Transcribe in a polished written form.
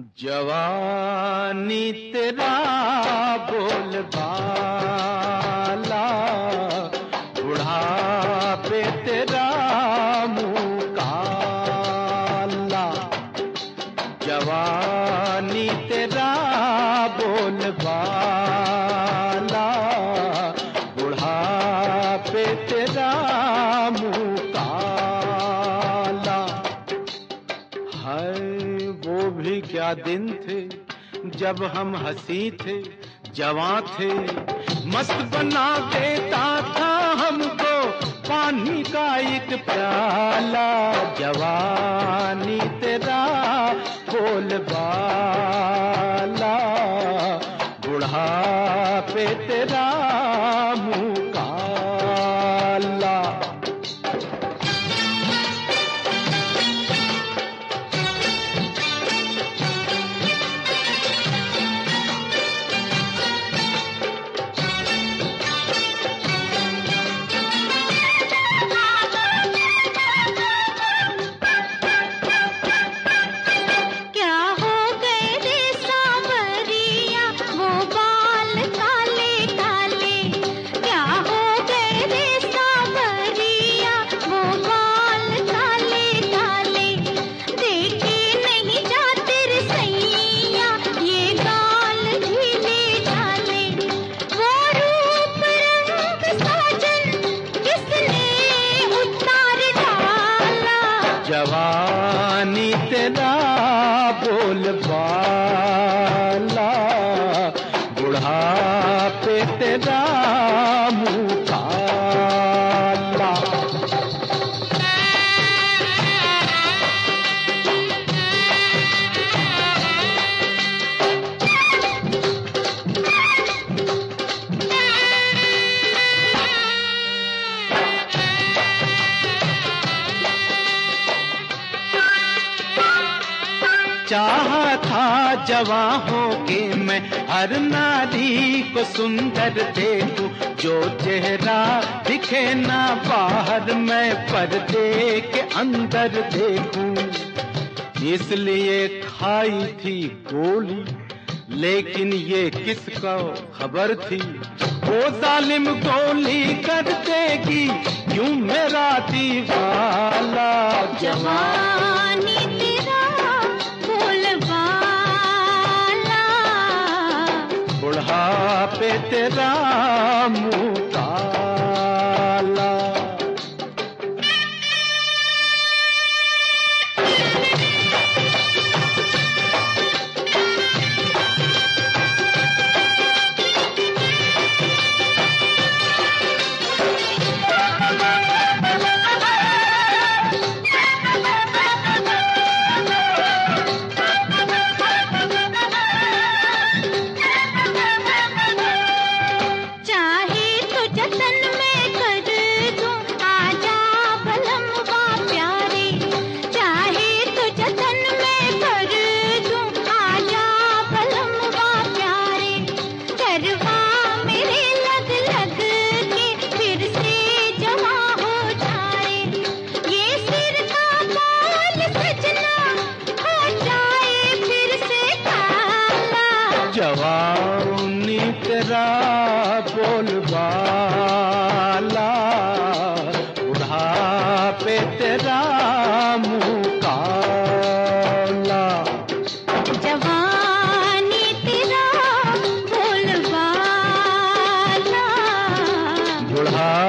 जवानी तेरा बोलबाला, बुढ़ापे तेरा मुँह काला। जवानी तेरा बोलबाला, बुढ़ापे तेरा मुँह काला। हाय वो भी क्या दिन थे जब हम हंसी थे, जवां थे। मस्त बना देता था हमको पानी का एक प्याला। जवानी तेरा बोलबाला, बुढ़ापे तेरा मुँह काला। जवानी तेरा बोलबाला, बुढ़ापे तेरा मुँह काला। चाहा था जवां होके मैं हर नारी को सुंदर देखूं, जो चेहरा दिखे ना बाहर मैं पर्दे के अंदर देखूं। इसलिए खाई थी गोली, लेकिन ये किसको खबर थी। वो जालिम गोली कर देगी यूं मेरा दीवाला। जवानी बुढ़ापे तेरा मुँह काला। जवानी तेरा बोलबाला, बुढ़ापे तेरा मुँह काला। जवानी तेरा बोलबाला, बुढ़ा